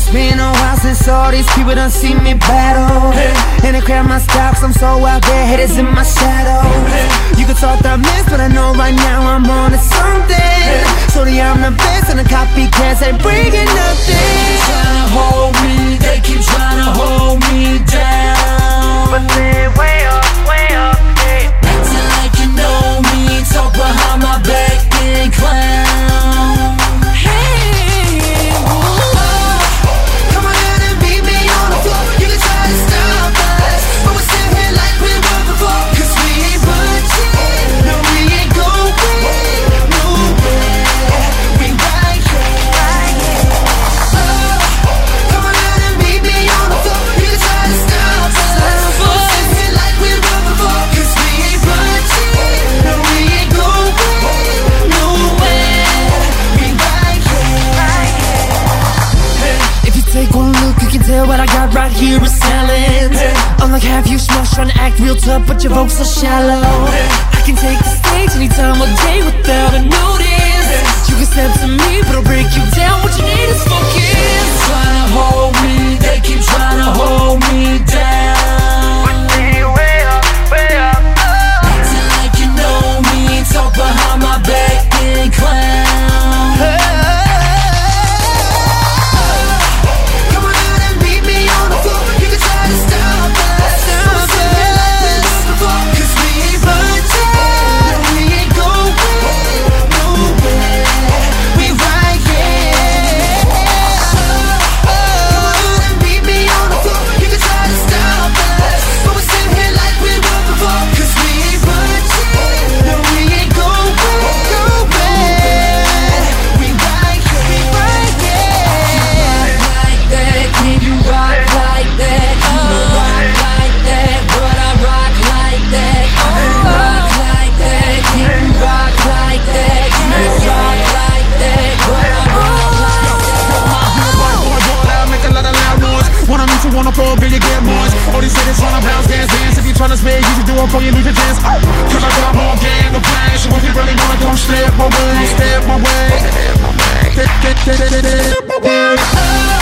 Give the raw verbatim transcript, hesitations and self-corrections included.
It's been a while since all these people done see me battle. And they crowd my stocks, I'm so out there, haters in my shadow. You can talk that mess, but I know right now I'm on to something. So yeah, I'm the best and the copycats ain't bringing nothing. Tryna hold me, they keep tryna hold me down, but they're way up, way up, yeah. acting like you know me, talk behind my back and clown. Hey, oh, come on out and beat me on the floor. You can try to stop us, but we're still here like we were before. Cause we ain't budging, no we ain't going nowhere. We right here, right here. Oh, come on out and beat me on the floor. You can try to stop us, but we're still here like we were before. Cause we ain't budging, no we ain't going nowhere. We right here, right here. If you take one look, you can tell what I got right here is selling. Unlike half you schmucks trying to act real tough, but your votes are shallow. I can take the stage anytime all day without a notice. You can step to me, but I'll break you down. What you need is focus. Tryna hold me, they keep tryna hold me down, Way up, way up. acting like you know me, talk behind my back and clown. Come on out and beat me on the floor. You can try to stop us, but we're still here like we were before. Cause we ain't budging, no we ain't going nowhere. We right here. Come on out and beat me on the floor. You can try to stop us, but we're still here like we were before. Cause we ain't budging, no we ain't going nowhere. We right here, we right here. Like that, can you rock like that? You don't rock like that, but I rock like that. Rock like that, can you rock like that? You don't rock like that, but I rock like that. Boy, boy, boy, I'll make a lot of loud noise. Wanna meet you on the floor, girl, you get moist. All these cities tryna bounce, dance, dance. If you tryna spit, you should do it before you lose your chance. Oh, cause I got more game to play. So if you really wanna come step my way, step my way, step my way, step my way.